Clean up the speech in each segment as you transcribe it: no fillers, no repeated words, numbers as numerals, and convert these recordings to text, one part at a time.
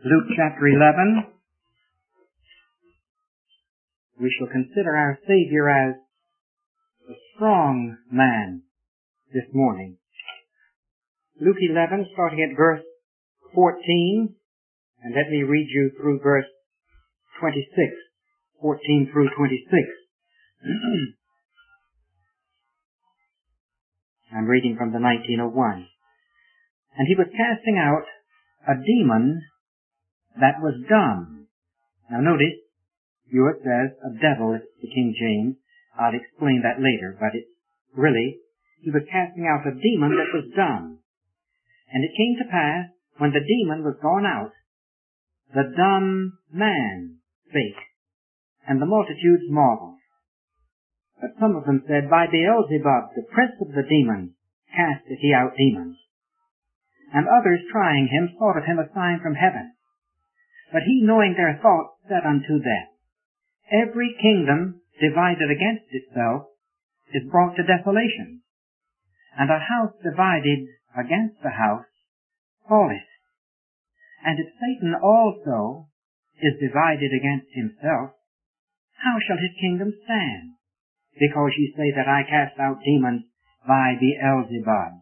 Luke chapter 11. We shall consider our Savior as a strong man this morning. Luke 11, starting at verse 14, and let me read you through verse 26, 14 through 26. I'm reading from the 1901. And he was casting out a demon that was dumb. Now notice, yours says a devil, it's the King James. I'll explain that later, but it's really, he was casting out a demon that was dumb. And it came to pass, when the demon was gone out, the dumb man spake, and the multitudes marveled. But some of them said, By Beelzebub, the prince of the demons, casteth he out demons. And others, trying him, sought of him a sign from heaven. But he, knowing their thoughts, said unto them, Every kingdom divided against itself is brought to desolation, and a house divided against a house falleth. And if Satan also is divided against himself, how shall his kingdom stand? Because ye say that I cast out demons by Beelzebub.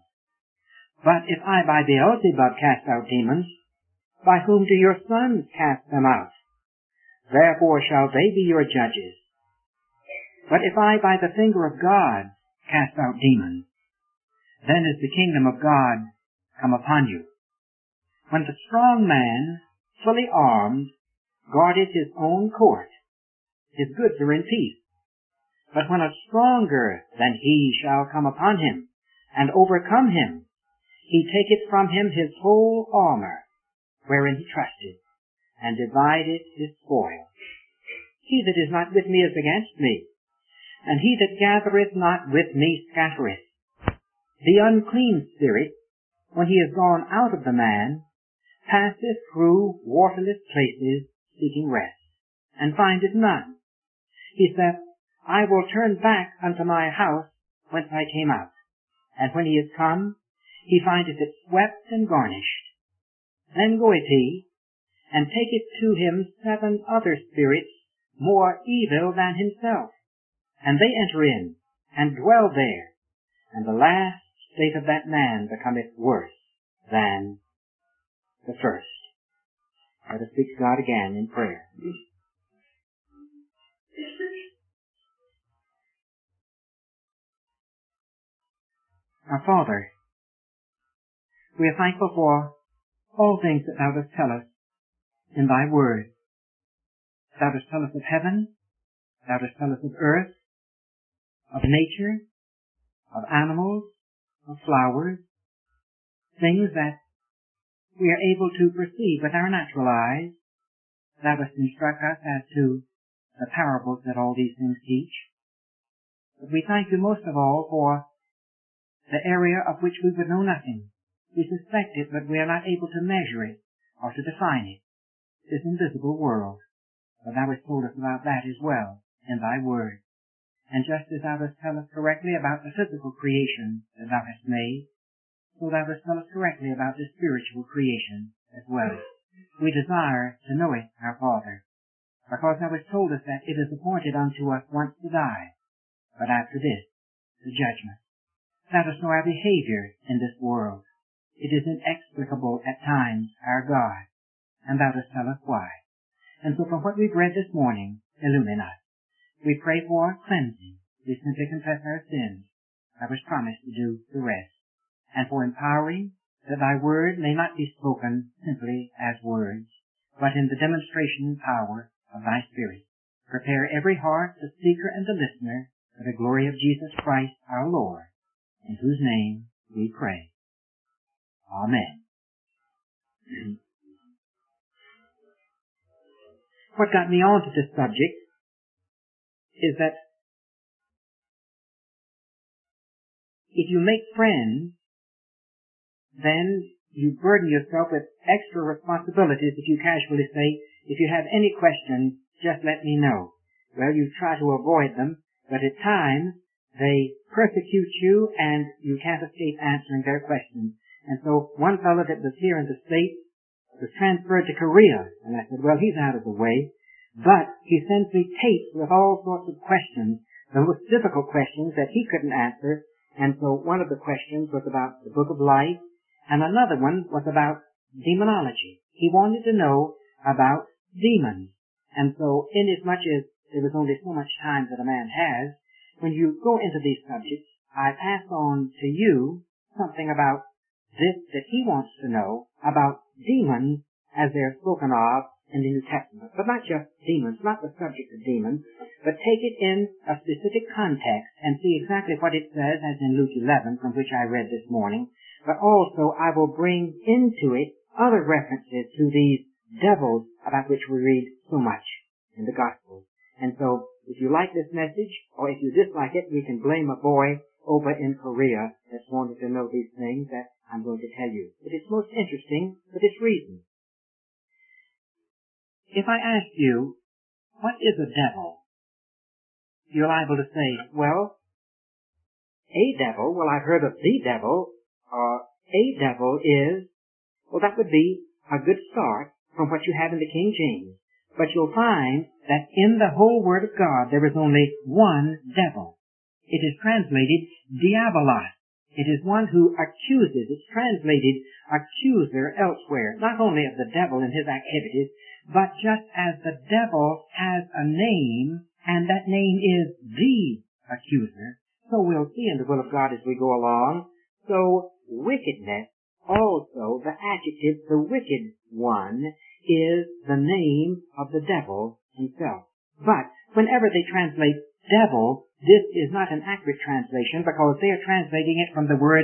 But if I by Beelzebub cast out demons, by whom do your sons cast them out? Therefore shall they be your judges. But if I by the finger of God cast out demons, then is the kingdom of God come upon you. When the strong man, fully armed, guardeth his own court, his goods are in peace. But when a stronger than he shall come upon him, and overcome him, he taketh from him his whole armor, wherein he trusted, and divideth his spoil. He that is not with me is against me, and he that gathereth not with me scattereth. The unclean spirit, when he is gone out of the man, passeth through waterless places, seeking rest, and findeth none. He saith, I will turn back unto my house whence I came out. And when he is come, he findeth it swept and garnished. Then goeth he, and taketh to him 7 other spirits more evil than himself. And they enter in, and dwell there. And the last state of that man becometh worse than the first. Let us speak to God again in prayer. Our Father, we are thankful for all things that Thou dost tell us in Thy Word. Thou dost tell us of heaven, Thou dost tell us of earth, of nature, of animals, of flowers, things that we are able to perceive with our natural eyes. Thou dost instruct us as to the parables that all these things teach. But we thank You most of all for the area of which we would know nothing. We suspect it, but we are not able to measure it or to define it. This invisible world. But Thou hast told us about that as well in Thy Word. And just as Thou dost tell us correctly about the physical creation that Thou hast made, so Thou dost tell us correctly about the spiritual creation as well. We desire to know it, our Father, because Thou hast told us that it is appointed unto us once to die, but after this, the judgment. Thou dost know our behavior in this world. It is inexplicable at times, our God, and Thou dost tell us why. And so from what we've read this morning, illumine us. We pray for cleansing. We simply confess our sins. Thou hast promised to do the rest. And for empowering, that Thy Word may not be spoken simply as words, but in the demonstration and power of Thy Spirit. Prepare every heart, the speaker and the listener, for the glory of Jesus Christ our Lord, in whose name we pray. Amen. What got me on to this subject is that if you make friends, then you burden yourself with extra responsibilities if you casually say, if you have any questions, just let me know. Well, you try to avoid them, but at times they persecute you and you can't escape answering their questions. And so one fellow that was here in the States was transferred to Korea. And I said, well, he's out of the way. But he sends me tapes with all sorts of questions, the most difficult questions that he couldn't answer. And so one of the questions was about the Book of Life, and another one was about demonology. He wanted to know about demons. And so inasmuch as there was only so much time that a man has, when you go into these subjects, I pass on to you something about this that he wants to know about demons as they're spoken of in the New Testament. But not just demons, not the subject of demons, but take it in a specific context and see exactly what it says, as in Luke 11, from which I read this morning. But also I will bring into it other references to these devils about which we read so much in the Gospels. And so, if you like this message, or if you dislike it, we can blame a boy over in Korea that's wanted to know these things that I'm going to tell you. But it's most interesting for this reason. If I ask you, what is a devil? You're liable to say, well, a devil, well, I've heard of the devil, or a devil is, well, that would be a good start from what you have in the King James. But you'll find that in the whole Word of God there is only one devil. It is translated diabolos. It is one who accuses. It's translated accuser elsewhere, not only of the devil and his activities, but just as the devil has a name, and that name is the accuser, so we'll see in the will of God as we go along. So wickedness, also the adjective, the wicked one, is the name of the devil himself. But whenever they translate devil, this is not an accurate translation because they are translating it from the word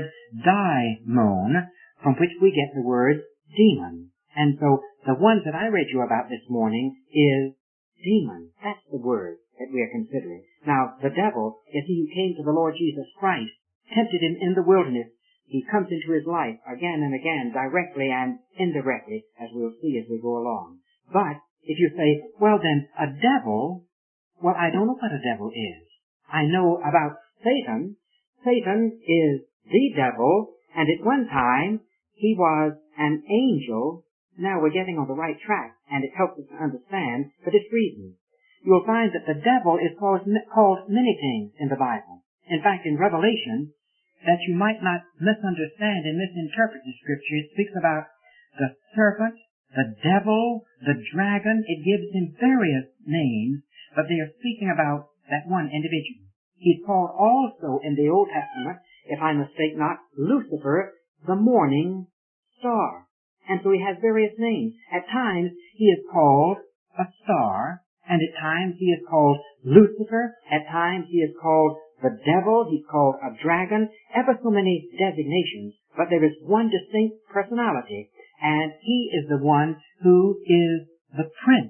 daimon, from which we get the word demon. And so the ones that I read you about this morning is demon. That's the word that we are considering. Now, the devil, if he who came to the Lord Jesus Christ, tempted him in the wilderness, he comes into his life again and again, directly and indirectly, as we'll see as we go along. But if you say, well then, a devil, well, I don't know what a devil is. I know about Satan. Satan is the devil, and at one time he was an angel. Now we're getting on the right track, and it helps us to understand for this reason. You'll find that the devil is called many things in the Bible. In fact, in Revelation, that you might not misunderstand and misinterpret the Scripture, it speaks about the serpent, the devil, the dragon. It gives him various names, but they are speaking about that one individual. He's called also in the Old Testament, if I mistake not, Lucifer, the morning star. And so he has various names. At times he is called a star, and at times he is called Lucifer. At times he is called the devil. He's called a dragon. Ever so many designations, but there is one distinct personality, and he is the one who is the prince.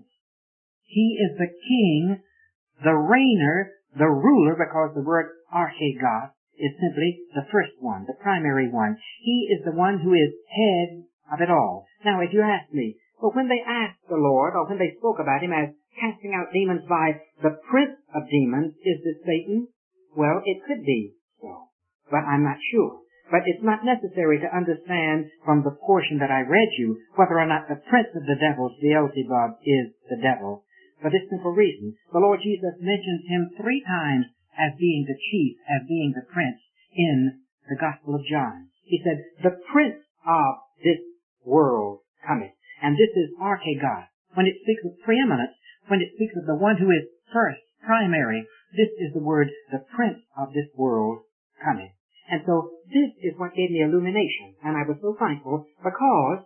He is the king, the reigner, the ruler, because the word archegos is simply the first one, the primary one. He is the one who is head of it all. Now, if you ask me, well, when they asked the Lord, or when they spoke about him as casting out demons by the prince of demons, is this Satan? Well, it could be so, but I'm not sure. But it's not necessary to understand from the portion that I read you whether or not the prince of the devils, Beelzebub, is the devil. For this simple reason, the Lord Jesus mentions him 3 times as being the chief, as being the prince in the Gospel of John. He said, the prince of this world cometh. And this is archegos. When it speaks of preeminence, when it speaks of the one who is first, primary, this is the word, the prince of this world cometh. And so this is what gave me illumination. And I was so thankful because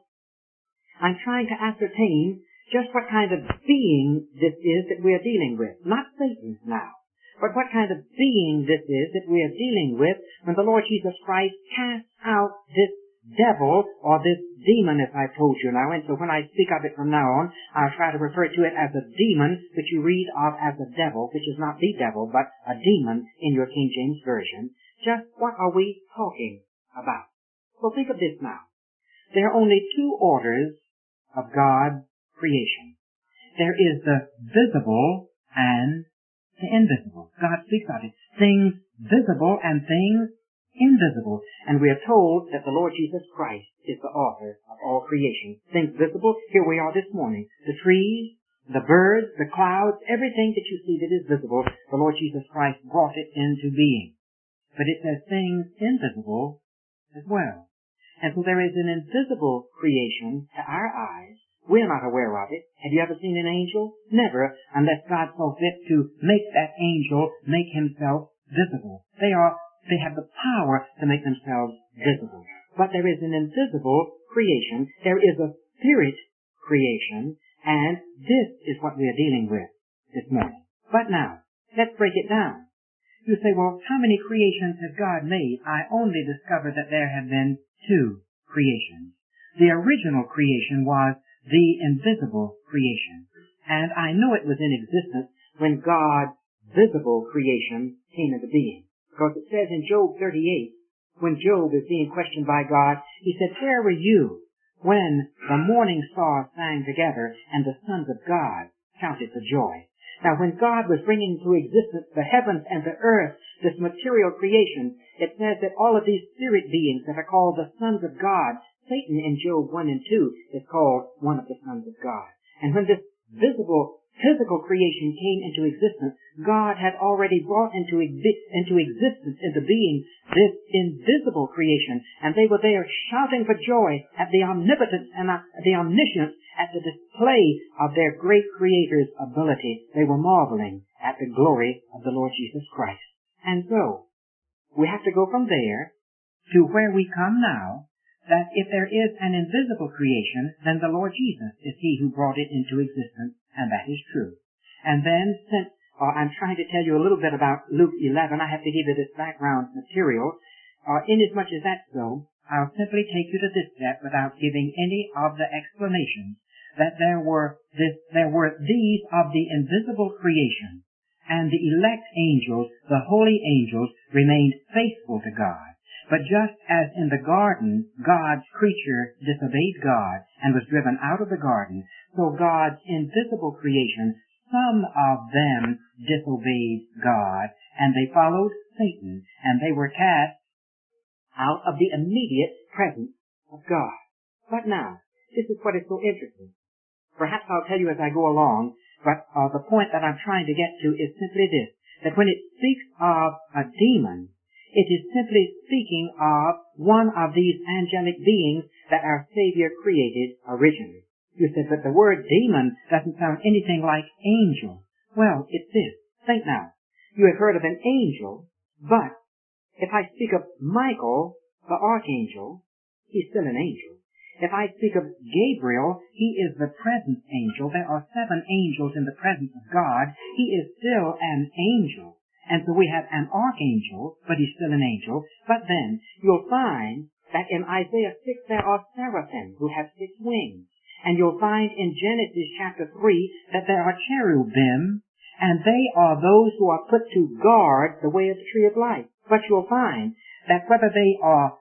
I'm trying to ascertain just what kind of being this is that we are dealing with. Not Satan now, but what kind of being this is that we are dealing with when the Lord Jesus Christ casts out this devil or this demon, as I've told you now. And so when I speak of it from now on, I'll try to refer to it as a demon, which you read of as a devil, which is not the devil, but a demon in your King James Version. Just what are we talking about? Well, think of this now. There are only 2 orders of God's creation. There is the visible and the invisible. God speaks of it. Things visible and things invisible. And we are told that the Lord Jesus Christ is the author of all creation. Things visible, here we are this morning. The trees, the birds, the clouds, everything that you see that is visible, the Lord Jesus Christ brought it into being. But it says things invisible as well. And so there is an invisible creation to our eyes. We're not aware of it. Have you ever seen an angel? Never, unless God saw fit to make that angel make himself visible. They have the power to make themselves visible. But there is an invisible creation. There is a spirit creation, and this is what we are dealing with this morning. But now, let's break it down. You say, well, how many creations has God made? I only discovered that there have been 2 creations. The original creation was the invisible creation. And I know it was in existence when God's visible creation came into being. Because it says in Job 38, when Job is being questioned by God, he said, where were you when the morning stars sang together and the sons of God shouted for joy? Now, when God was bringing to existence the heavens and the earth, this material creation, it says that all of these spirit beings that are called the sons of God, Satan in Job 1 and 2 is called one of the sons of God. And when this visible, physical creation came into existence, God had already brought into existence, into being, this invisible creation. And they were there shouting for joy at the omnipotence and the omniscience, at the display of their great Creator's ability. They were marveling at the glory of the Lord Jesus Christ. And so, we have to go from there to where we come now, that if there is an invisible creation, then the Lord Jesus is He who brought it into existence, and that is true. And then, since I'm trying to tell you a little bit about Luke 11, I have to give you this background material. Inasmuch as that's so, I'll simply take you to this step without giving any of the explanations, that there were these of the invisible creation, and the elect angels, the holy angels, remained faithful to God. But just as in the garden, God's creature disobeyed God and was driven out of the garden, so God's invisible creation, some of them disobeyed God, and they followed Satan, and they were cast out of the immediate presence of God. But now, this is what is so interesting. Perhaps I'll tell you as I go along, but the point that I'm trying to get to is simply this, that when it speaks of a demon, it is simply speaking of one of these angelic beings that our Savior created originally. You said, but the word demon doesn't sound anything like angel. Well, it's this. Think now. You have heard of an angel, but if I speak of Michael, the archangel, he's still an angel. If I speak of Gabriel, he is the presence angel. There are 7 angels in the presence of God. He is still an angel. And so we have an archangel, but he's still an angel. But then you'll find that in Isaiah 6 there are seraphim who have 6 wings. And you'll find in Genesis chapter 3 that there are cherubim, and they are those who are put to guard the way of the tree of life. But you'll find that whether they are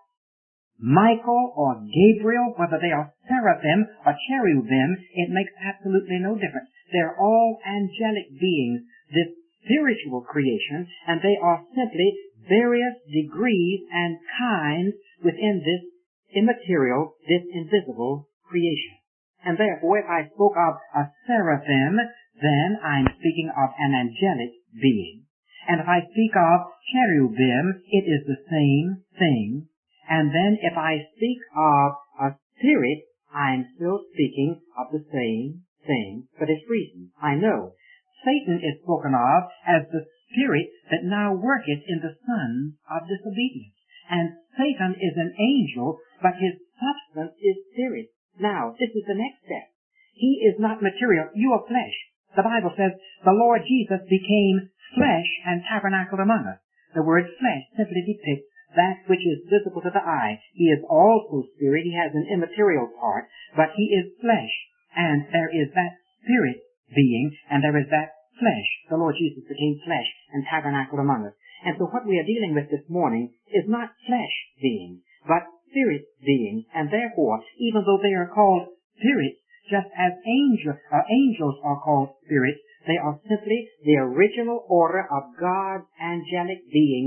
Michael or Gabriel, whether they are seraphim or cherubim, it makes absolutely no difference. They're all angelic beings, this spiritual creation, and they are simply various degrees and kinds within this immaterial, this invisible creation. And therefore, if I spoke of a seraphim, then I'm speaking of an angelic being. And if I speak of cherubim, it is the same thing. And then if I speak of a spirit, I'm still speaking of the same thing, but it's reason. I know. Satan is spoken of as the spirit that now worketh in the sons of disobedience. And Satan is an angel, but his substance is spirit. Now, this is the next step. He is not material. You are flesh. The Bible says the Lord Jesus became flesh and tabernacled among us. The word flesh simply depicts that which is visible to the eye. He is also spirit. He has an immaterial part, but he is flesh. And there is that spirit being, and there is that flesh. The Lord Jesus became flesh and tabernacled among us. And so what we are dealing with this morning is not flesh beings, but spirit beings. And therefore, even though they are called spirits, just as angels are called spirits, they are simply the original order of God's angelic beings,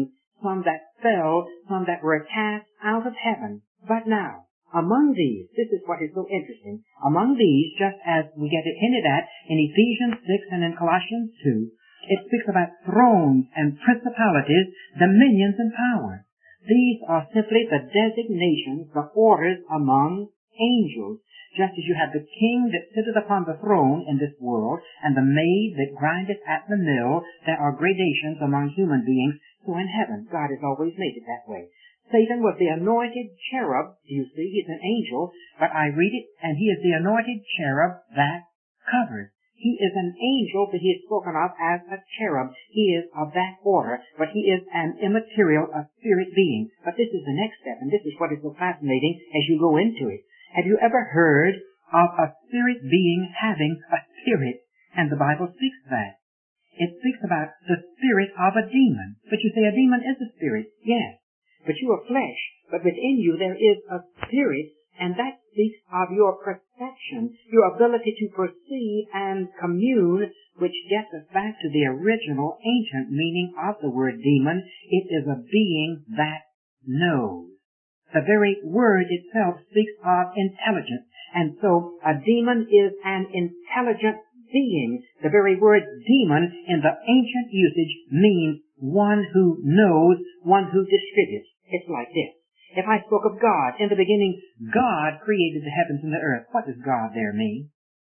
some that fell, some that were cast out of heaven. But now, among these, this is what is so interesting, among these, just as we get it hinted at in Ephesians 6 and in Colossians 2, it speaks about thrones and principalities, dominions and powers. These are simply the designations, the orders among angels. Just as you have the king that sitteth upon the throne in this world, and the maid that grindeth at the mill, there are gradations among human beings. So in heaven, God has always made it that way. Satan was the anointed cherub. You see, he's an angel, but I read it, and he is the anointed cherub that covers. He is an angel, but he is spoken of as a cherub. He is of that order, but he is an immaterial, a spirit being. But this is the next step, and this is what is so fascinating as you go into it. Have you ever heard of a spirit being having a spirit? And the Bible speaks that. It speaks about the spirit of a demon. But you say a demon is a spirit. Yes. But you are flesh. But within you there is a spirit, and that speaks of your perception, your ability to perceive and commune, which gets us back to the original ancient meaning of the word demon. It is a being that knows. The very word itself speaks of intelligence. And so a demon is an intelligent being. The very word demon in the ancient usage means one who knows, one who distributes. It's like this. If I spoke of God, in the beginning, God created the heavens and the earth. What does God there mean?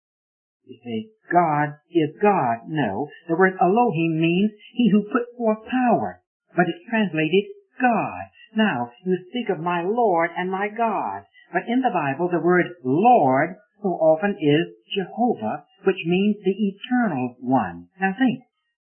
You say, God is God. No. The word Elohim means he who put forth power. But it's translated God. Now, you speak of my Lord and my God. But in the Bible, the word Lord so often is Jehovah, which means the eternal one. Now think.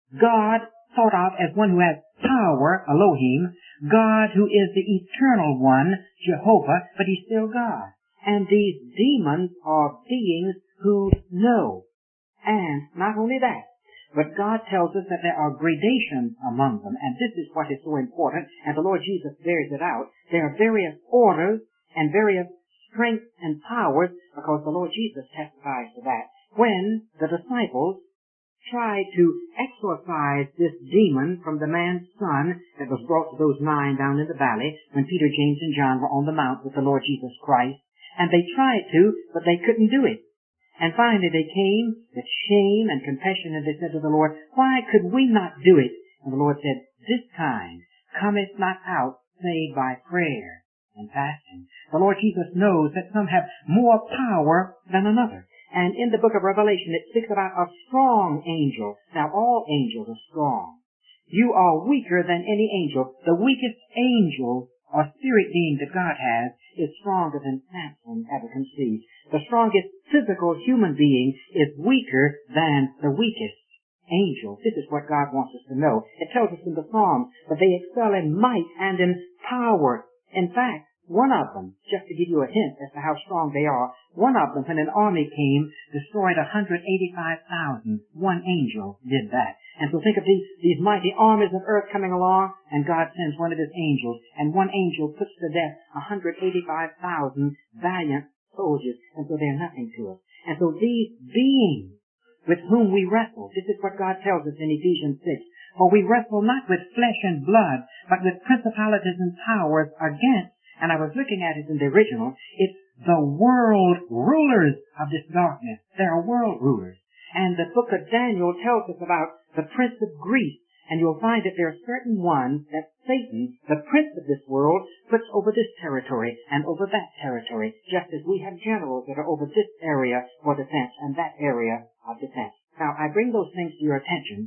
God thought of as one who has power, Elohim. God who is the eternal one, Jehovah, but he's still God. And these demons are beings who know. And not only that, but God tells us that there are gradations among them, and this is what is so important, and the Lord Jesus bears it out. There are various orders and various strengths and powers, because the Lord Jesus testifies to that. When the disciples tried to exorcise this demon from the man's son that was brought to those 9 down in the valley, when Peter, James, and John were on the mount with the Lord Jesus Christ, and they tried to, but they couldn't do it. And finally they came with shame and confession, and they said to the Lord, why could we not do it? And the Lord said, this kind cometh not out save by prayer and fasting. The Lord Jesus knows that some have more power than another. And in the book of Revelation it speaks about a strong angel. Now all angels are strong. You are weaker than any angel. The weakest angel or spirit being that God has is stronger than Samson ever conceived. The strongest physical human being is weaker than the weakest angel. This is what God wants us to know. It tells us in the Psalms that they excel in might and in power. In fact, one of them, just to give you a hint as to how strong they are, one of them, when an army came, destroyed 185,000. One angel did that. And so think of these mighty armies of earth coming along, and God sends one of his angels, and one angel puts to death 185,000 valiant soldiers, and so they're nothing to us. And so these beings with whom we wrestle, this is what God tells us in Ephesians 6, for we wrestle not with flesh and blood, but with principalities and powers against, and I was looking at it in the original, it's the world rulers of this darkness. They are world rulers. And the book of Daniel tells us about the prince of Greece, and you'll find that there are certain ones that Satan, the prince of this world, puts over this territory and over that territory, just as we have generals that are over this area for defense and that area of defense. Now, I bring those things to your attention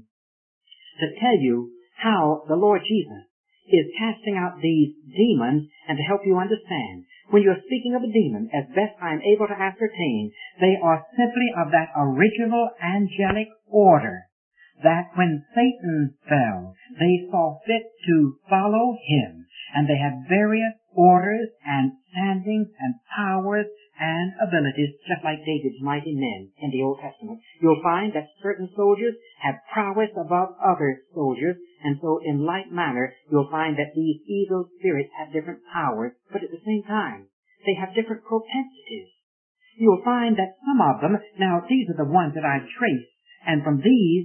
to tell you how the Lord Jesus is casting out these demons, and to help you understand. When you're speaking of a demon, as best I am able to ascertain, they are simply of that original angelic order, that when Satan fell, they saw fit to follow him, and they have various orders and standings and powers and abilities, just like David's mighty men in the Old Testament. You'll find that certain soldiers have prowess above other soldiers, and so in like manner, you'll find that these evil spirits have different powers, but at the same time, they have different propensities. You'll find that some of them, now these are the ones that I've traced, and from these that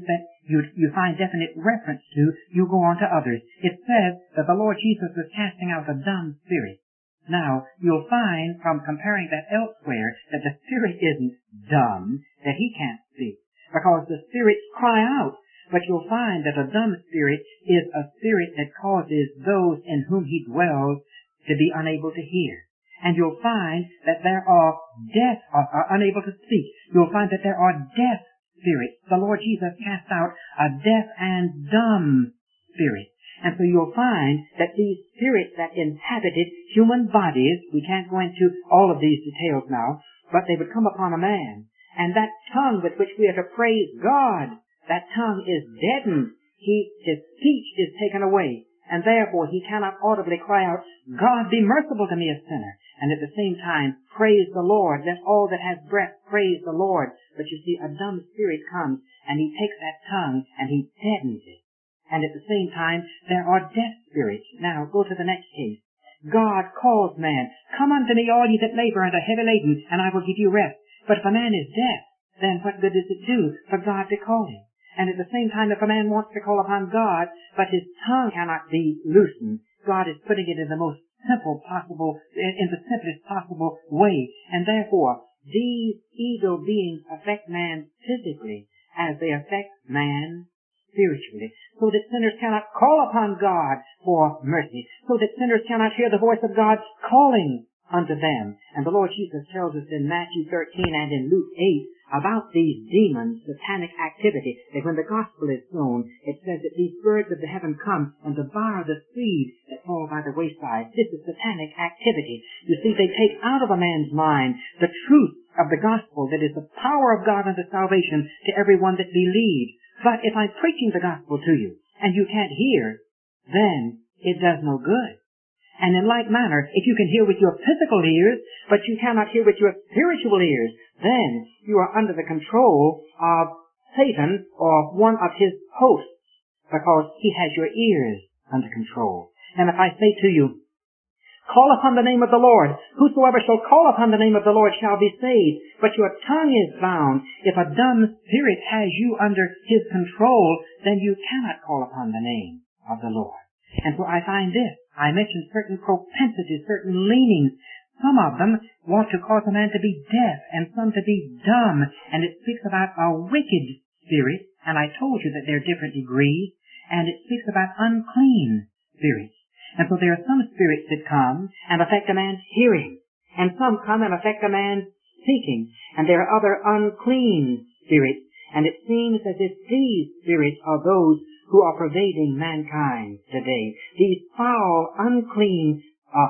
you find definite reference to, you go on to others. It says that the Lord Jesus was casting out a dumb spirit. Now, you'll find from comparing that elsewhere that the spirit isn't dumb, that he can't speak, because the spirits cry out. But you'll find that a dumb spirit is a spirit that causes those in whom he dwells to be unable to hear. And you'll find that there are deaf, are unable to speak. You'll find that there are deaf spirits. The Lord Jesus cast out a deaf and dumb spirit. And so you'll find that these spirits that inhabited human bodies, we can't go into all of these details now, but they would come upon a man. And that tongue with which we are to praise God, that tongue is deadened. His speech is taken away. And therefore he cannot audibly cry out, God be merciful to me a sinner. And at the same time, praise the Lord. Let all that has breath praise the Lord. But you see, a dumb spirit comes and he takes that tongue and he deadens it. And at the same time, there are deaf spirits. Now, go to the next case. God calls man, come unto me all ye that labor and are heavy laden, and I will give you rest. But if a man is deaf, then what good does it do for God to call him? And at the same time, if a man wants to call upon God, but his tongue cannot be loosened, God is putting it in the most simple possible, in the simplest possible way. And therefore, these evil beings affect man physically as they affect man spiritually, so that sinners cannot call upon God for mercy, so that sinners cannot hear the voice of God calling unto them. And the Lord Jesus tells us in Matthew 13 and in Luke 8 about these demons, satanic activity, that when the gospel is sown, it says that these birds of the heaven come and devour the seed that fall by the wayside. This is satanic activity. You see, they take out of a man's mind the truth of the gospel, that is the power of God unto salvation to everyone that believes. But if I'm preaching the gospel to you, and you can't hear, then it does no good. And in like manner, if you can hear with your physical ears, but you cannot hear with your spiritual ears, then you are under the control of Satan or one of his hosts, because he has your ears under control. And if I say to you, call upon the name of the Lord, whosoever shall call upon the name of the Lord shall be saved, but your tongue is bound. If a dumb spirit has you under his control, then you cannot call upon the name of the Lord. And so I find this. I mentioned certain propensities, certain leanings. Some of them want to cause a man to be deaf and some to be dumb. And it speaks about a wicked spirit, and I told you that there are different degrees, and it speaks about unclean spirits. And so there are some spirits that come and affect a man's hearing, and some come and affect a man's speaking, and there are other unclean spirits. And it seems as if these spirits are those who are pervading mankind today. These foul, unclean,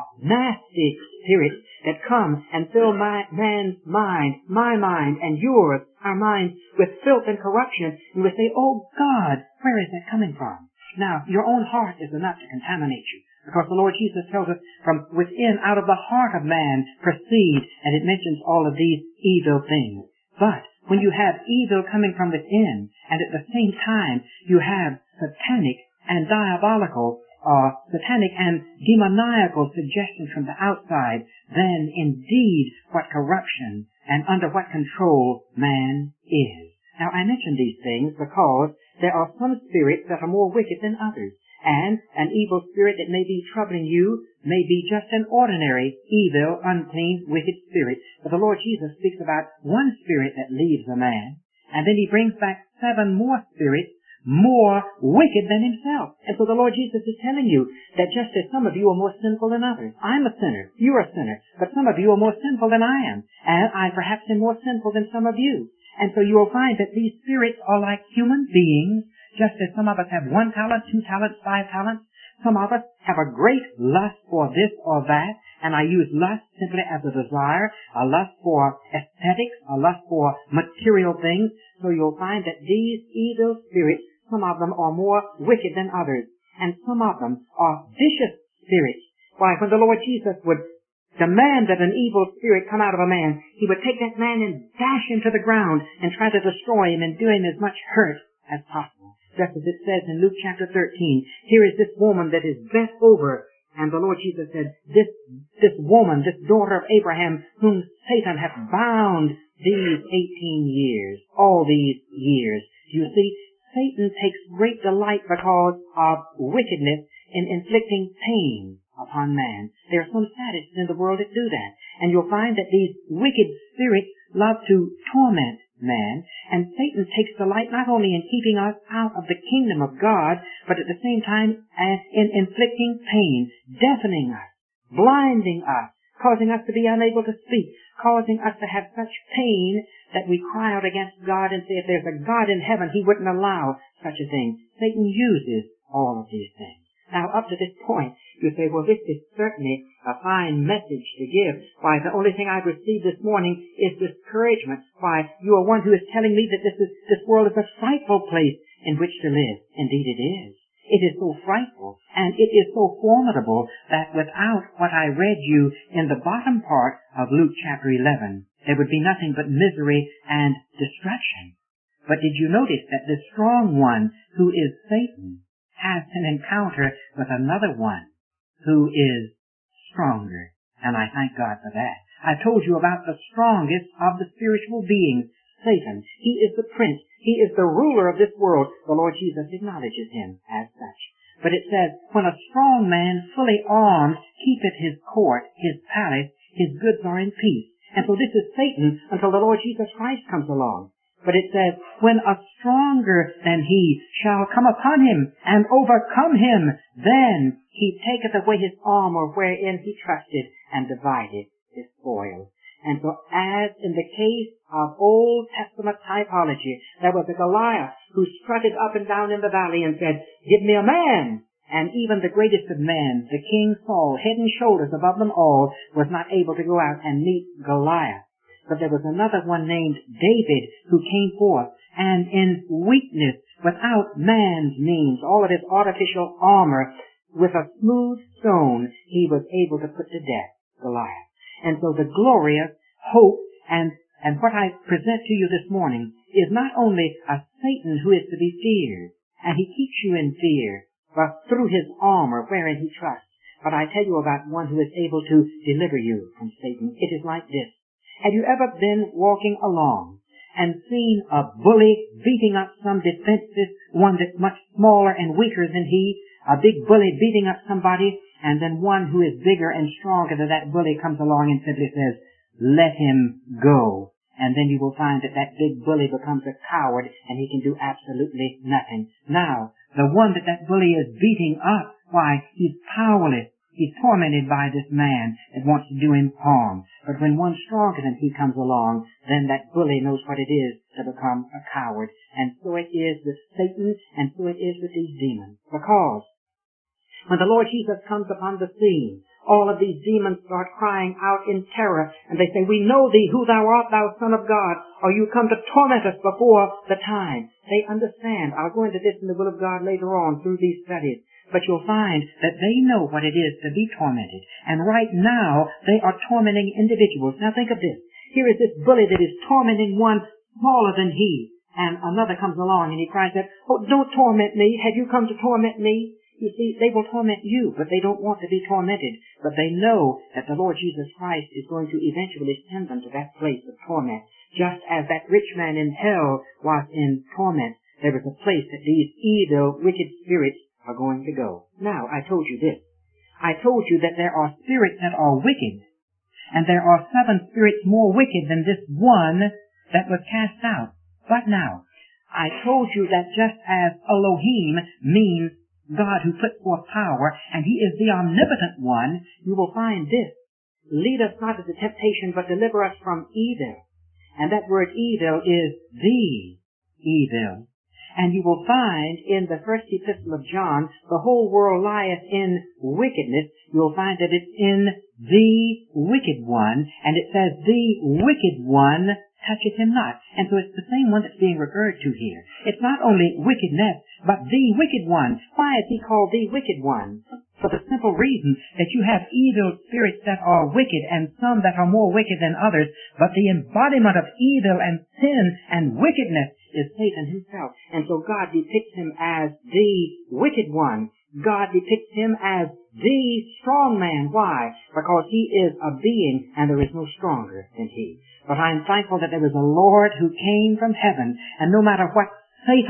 nasty spirits that come and fill man's mind, my mind, and yours, our minds, with filth and corruption. And we say, oh God, where is that coming from? Now, your own heart is enough to contaminate you, because the Lord Jesus tells us from within, out of the heart of man, proceed, and it mentions all of these evil things. But when you have evil coming from within, and at the same time you have satanic and diabolical, satanic and demoniacal suggestions from the outside, then indeed what corruption and under what control man is. Now I mention these things because there are some spirits that are more wicked than others. And an evil spirit that may be troubling you may be just an ordinary, evil, unclean, wicked spirit. But the Lord Jesus speaks about one spirit that leaves a man, and then he brings back 7 more spirits more wicked than himself. And so the Lord Jesus is telling you that just as some of you are more sinful than others, I'm a sinner, you're a sinner, but some of you are more sinful than I am, and I perhaps am more sinful than some of you. And so you will find that these spirits are like human beings, just as some of us have 1 talent, 2 talents, 5 talents. Some of us have a great lust for this or that, and I use lust simply as a desire, a lust for aesthetics, a lust for material things. So you'll find that these evil spirits, some of them are more wicked than others, and some of them are vicious spirits. Why, when the Lord Jesus would demand that an evil spirit come out of a man, he would take that man and dash him to the ground and try to destroy him and do him as much hurt as possible. Just as it says in Luke chapter 13, here is this woman that is bent over, and the Lord Jesus said, this woman, this daughter of Abraham, whom Satan hath bound these 18 years, all these years. You see, Satan takes great delight because of wickedness in inflicting pain upon man. There are some sadists in the world that do that. And you'll find that these wicked spirits love to torment man. And Satan takes delight not only in keeping us out of the kingdom of God, but at the same time in inflicting pain, deafening us, blinding us, causing us to be unable to speak, causing us to have such pain that we cry out against God and say if there's a God in heaven, he wouldn't allow such a thing. Satan uses all of these things. Now, up to this point, you say, well, this is certainly a fine message to give. Why, the only thing I've received this morning is discouragement. Why, you are one who is telling me that this world is a frightful place in which to live. Indeed it is. It is so frightful, and it is so formidable that without what I read you in the bottom part of Luke chapter 11, there would be nothing but misery and destruction. But did you notice that the strong one, who is Satan, has an encounter with another one who is stronger? And I thank God for that. I told you about the strongest of the spiritual beings, Satan. He is the prince. He is the ruler of this world. The Lord Jesus acknowledges him as such. But it says, when a strong man fully armed keepeth his court, his palace, his goods are in peace. And so this is Satan until the Lord Jesus Christ comes along. But it says, when a stronger than he shall come upon him and overcome him, then he taketh away his armor wherein he trusted and divided his spoil. And so as in the case of Old Testament typology, there was a Goliath who strutted up and down in the valley and said, give me a man. And even the greatest of men, the King Saul, head and shoulders above them all, was not able to go out and meet Goliath. But there was another one named David who came forth, and in weakness, without man's means, all of his artificial armor, with a smooth stone, he was able to put to death Goliath. And so the glorious hope and what I present to you this morning is not only a Satan who is to be feared, and he keeps you in fear, but through his armor wherein he trusts. But I tell you about one who is able to deliver you from Satan. It is like this. Have you ever been walking along and seen a bully beating up some defenseless one that's much smaller and weaker than he? A big bully beating up somebody, and then one who is bigger and stronger than that bully comes along and simply says, let him go. And then you will find that that big bully becomes a coward and he can do absolutely nothing. Now, the one that bully is beating up, why, he's powerless. He's tormented by this man that wants to do him harm. But when one stronger than he comes along, then that bully knows what it is to become a coward. And so it is with Satan, and so it is with these demons. Because when the Lord Jesus comes upon the scene, all of these demons start crying out in terror, and they say, we know thee, who thou art, thou Son of God, or you come to torment us before the time. They understand. I'll go into this in the will of God later on through these studies. But you'll find that they know what it is to be tormented. And right now, they are tormenting individuals. Now think of this. Here is this bully that is tormenting one smaller than he. And another comes along and he cries out, oh, don't torment me. Have you come to torment me? You see, they will torment you, but they don't want to be tormented. But they know that the Lord Jesus Christ is going to eventually send them to that place of torment. Just as that rich man in hell was in torment, there is a place that these evil, wicked spirits are going to go. Now, I told you this. I told you that there are spirits that are wicked, and there are 7 spirits more wicked than this one that was cast out. But now, I told you that just as Elohim means God who puts forth power, and he is the omnipotent one, you will find this. Lead us not into temptation, but deliver us from evil. And that word evil is the evil. And you will find in the first epistle of John, the whole world lieth in wickedness. You will find that it's in the wicked one, and it says the wicked one toucheth him not. And so it's the same one that's being referred to here. It's not only wickedness, but the wicked one. Why is he called the wicked one? For the simple reason that you have evil spirits that are wicked and some that are more wicked than others, but the embodiment of evil and sin and wickedness is Satan himself. And so God depicts him as the wicked one. God depicts him as the strong man. Why? Because he is a being and there is no stronger than he. But I am thankful that there is a Lord who came from heaven, and no matter what Satan's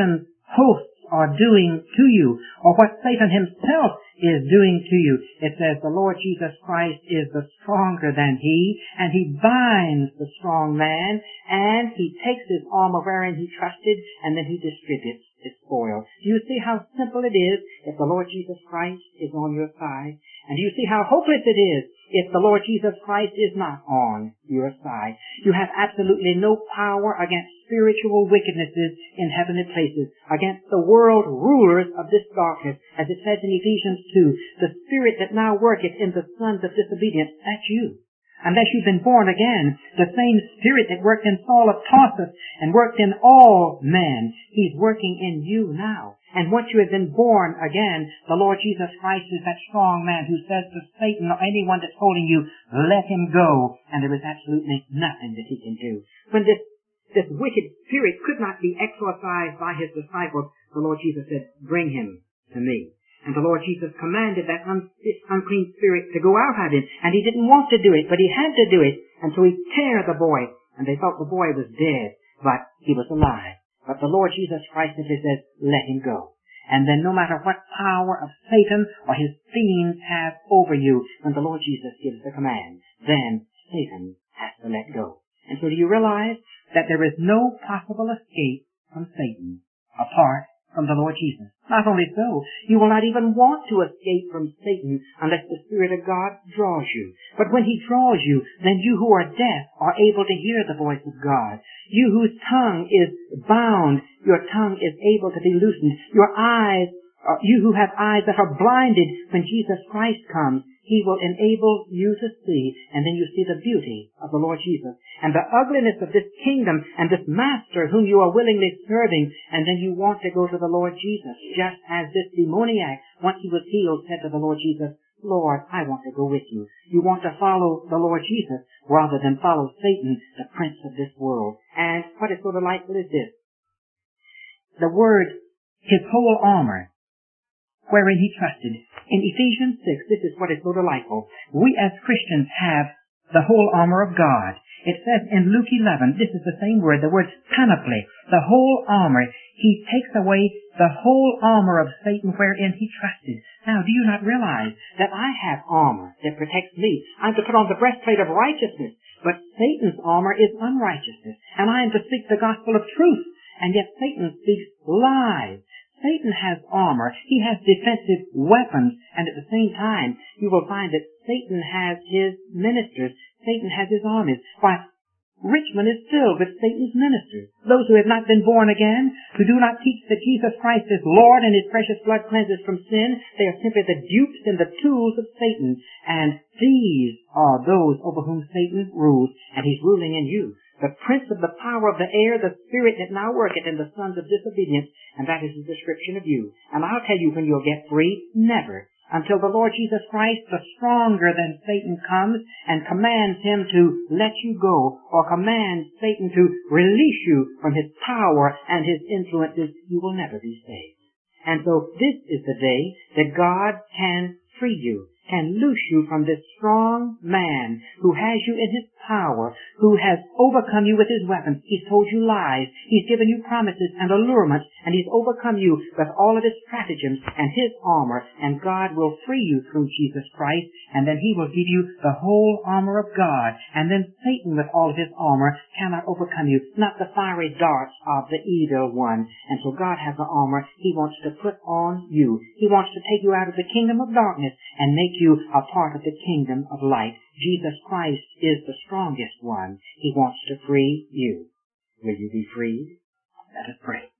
hosts are doing to you, or what Satan himself is doing to you. It says the Lord Jesus Christ is the stronger than he, and he binds the strong man, and he takes his armor wherein he trusted, and then he distributes his spoil. Do you see how simple it is if the Lord Jesus Christ is on your side? And do you see how hopeless it is if the Lord Jesus Christ is not on your side? You have absolutely no power against spiritual wickednesses in heavenly places, against the world rulers of this darkness. As it says in Ephesians 2, the spirit that now worketh in the sons of disobedience, that's you. Unless you've been born again, the same spirit that worked in Saul of Tarsus and worked in all men, he's working in you now. And once you have been born again, the Lord Jesus Christ is that strong man who says to Satan or anyone that's holding you, let him go, and there is absolutely nothing that he can do. When this wicked spirit could not be exorcised by his disciples, the Lord Jesus said, bring him to me. And the Lord Jesus commanded that unclean spirit to go out at him. And he didn't want to do it, but he had to do it. And so he tear the boy. And they thought the boy was dead, but he was alive. But the Lord Jesus Christ simply says, let him go. And then no matter what power of Satan or his fiends have over you, when the Lord Jesus gives the command, then Satan has to let go. And so do you realize that there is no possible escape from Satan apart from the Lord Jesus? Not only so, you will not even want to escape from Satan unless the Spirit of God draws you. But when he draws you, then you who are deaf are able to hear the voice of God. You whose tongue is bound, your tongue is able to be loosened. Your eyes, you who have eyes that are blinded, when Jesus Christ comes, he will enable you to see, and then you see the beauty of the Lord Jesus and the ugliness of this kingdom and this master whom you are willingly serving, and then you want to go to the Lord Jesus, just as this demoniac, once he was healed, said to the Lord Jesus, Lord, I want to go with you. You want to follow the Lord Jesus rather than follow Satan, the prince of this world. And what is so delightful is this. The word, his whole armor, wherein he trusted. In Ephesians 6, this is what is so delightful. We as Christians have the whole armor of God. It says in Luke 11, this is the same word, the word panoply, the whole armor. He takes away the whole armor of Satan wherein he trusted. Now, do you not realize that I have armor that protects me? I'm to put on the breastplate of righteousness, but Satan's armor is unrighteousness, and I am to speak the gospel of truth, and yet Satan speaks lies. Satan has armor. He has defensive weapons. And at the same time, you will find that Satan has his ministers. Satan has his armies. Why, Richmond is filled with Satan's ministers. Those who have not been born again, who do not teach that Jesus Christ is Lord and his precious blood cleanses from sin, they are simply the dupes and the tools of Satan. And these are those over whom Satan rules, and he's ruling in you. The prince of the power of the air, the spirit that now worketh in the sons of disobedience, and that is the description of you. And I'll tell you when you'll get free, never. Until the Lord Jesus Christ, the stronger than Satan, comes and commands him to let you go, or commands Satan to release you from his power and his influences, you will never be saved. And so this is the day that God can free you, can loose you from this strong man who has you in his power, who has overcome you with his weapons. He's told you lies. He's given you promises and allurements, and he's overcome you with all of his stratagems and his armor, and God will free you through Jesus Christ, and then he will give you the whole armor of God, and then Satan with all of his armor cannot overcome you, not the fiery darts of the evil one. And so God has the armor he wants to put on you. He wants to take you out of the kingdom of darkness and make you a part of the kingdom of light. Jesus Christ is the strongest one. He wants to free you. Will you be freed? Let us pray.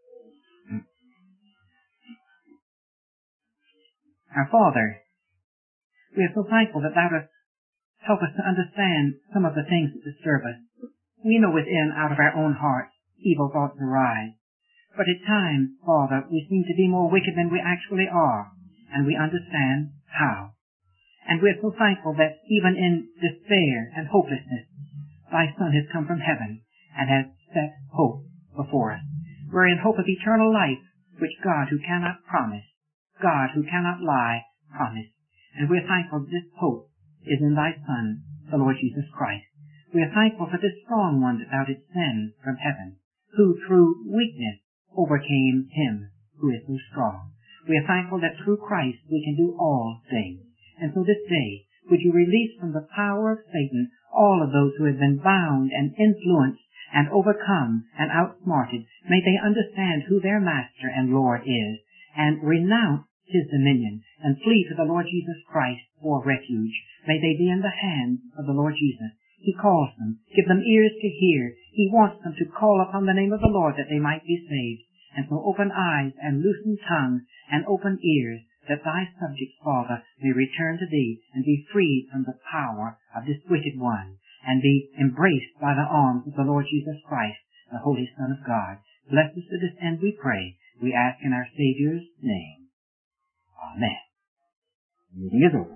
Our Father, we are so thankful that thou dost help us to understand some of the things that disturb us. We know within, out of our own hearts, evil thoughts arise. But at times, Father, we seem to be more wicked than we actually are, and we understand how. And we are so thankful that even in despair and hopelessness, thy Son has come from heaven and has set hope before us. We're in hope of eternal life, which God, who cannot promise, God, who cannot lie, promised. And we're thankful that this hope is in thy Son, the Lord Jesus Christ. We are thankful for this strong one that thou didst send from heaven, who through weakness overcame him who is so strong. We are thankful that through Christ we can do all things. And so this day, would you release from the power of Satan all of those who have been bound and influenced and overcome and outsmarted? May they understand who their Master and Lord is and renounce his dominion and flee to the Lord Jesus Christ for refuge. May they be in the hands of the Lord Jesus. He calls them. Give them ears to hear. He wants them to call upon the name of the Lord that they might be saved. And so open eyes and loosen tongues and open ears, that thy subjects, Father, may return to thee and be freed from the power of this wicked one, and be embraced by the arms of the Lord Jesus Christ, the Holy Son of God. Bless us to this end, we pray. We ask in our Savior's name. Amen. The meeting is over.